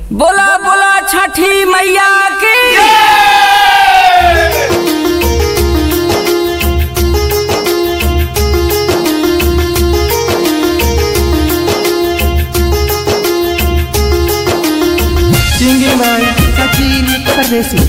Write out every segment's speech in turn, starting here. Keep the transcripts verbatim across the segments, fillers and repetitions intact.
बोला बोला छठी मैया की Singing by Sachin Pardesi.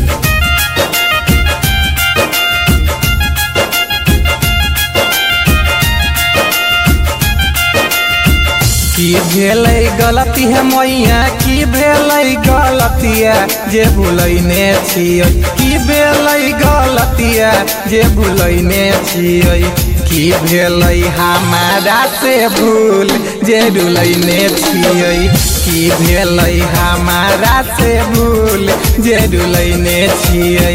की भेलै गलती है मैया की भेलै गलतिया जे भूलैने छियै की भेलै गलतिया जे भूलैने छियै की भेलै हमारा से भूल जे रुलैने छियै की भेलै हमारा से भूल जे रुलैने छियै।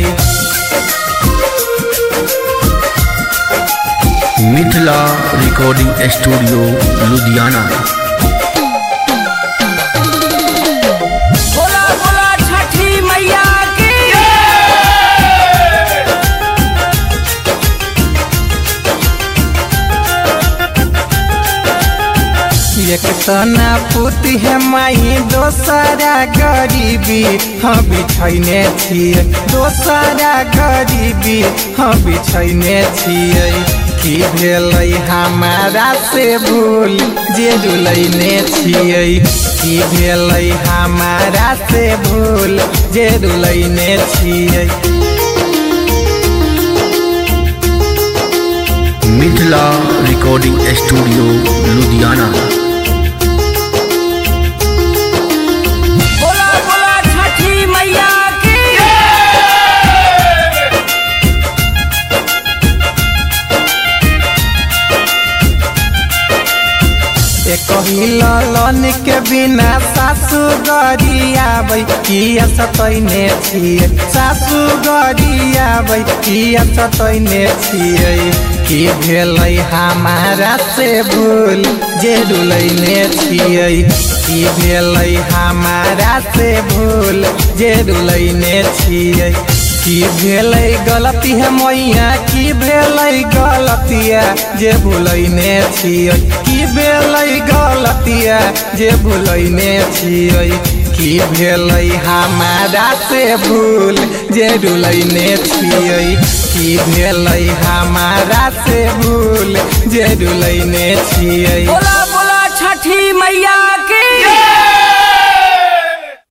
Mithila recording studio Ludhiana. बोला बोला छठी मैया की एक तना पुती है माई दोसरा गरीबी हम बिछैने छियै दोसरा गरीबी हम बिछैने छियै की भेलै हमारा से भूल जे रुलैने छियै की भेलै हमारा से भूल जे रुलैने छियै। Mithila recording studio Ludhiana. बोला बोला छठी मैया की एकही ललन के बिना सासु गरियाबै किया सतैने छियै सासु गरियाबै किया सतैने छियै की भेलै हमारा से भूल जे रुलैने छियै की भेलै हमारा से भूल जे रुलैने छियै की भेलै गलती है मैया की भेलै गलतिया जे भूलैने छियै की भेलै गलतिया जे भूलैने छियै की भेलै हमारा से भूल जे रुलैने छियै की भेलै हमारा से भूल जे रुलैने छियै। बोला बोला छठी मैया की